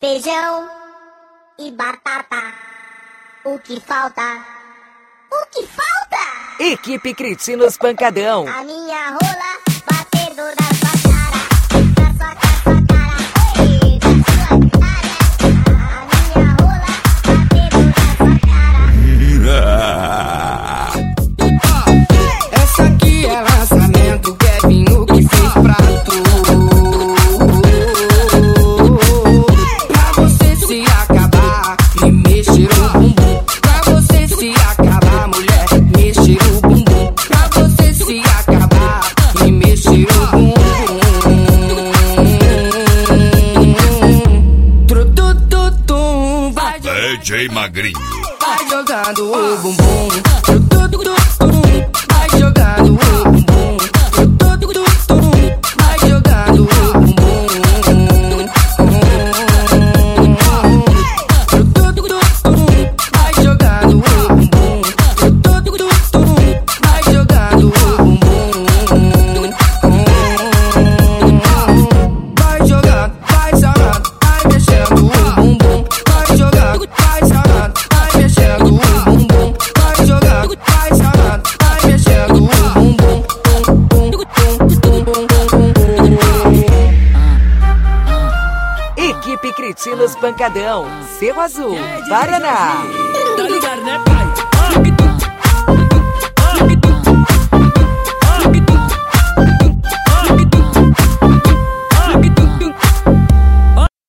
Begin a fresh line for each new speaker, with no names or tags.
feijão e batata. O que falta? O que falta?
Equipe Cretinos Pancadão.
A minha rola batendo na sua cara. Na sua cara, sua cara. Ei, na sua cara. A minha rola batendo na sua cara.
Essa aqui é lançamento, Kevinho que fez pra tu. Pra você se acabar, me mexer o bumbum. Pra você se acabar, mulher, mexer o bumbum. Pra você se acabar, me mexer o bumbum. Trutututum, vai jogando.
DJ Magrinho.
Vai jogando o bumbum. Trutututum, vai jogando o bumbum. Trutututum, vai jogando o bumbum. Trutututum, vai jogando o bumbum. Trutututum, vai jogando o bumbum. Vai jogando, vai sarrando, vai mexendo o bumbum. Vai jogando, vai sarrando, vai mexendo o bumbum. Vai jogando, vai sarrando, vai mexendo o bumbum.
Equipe Cretinos Pancadão. Cerro Azul, Paraná.
Tá ligado, né?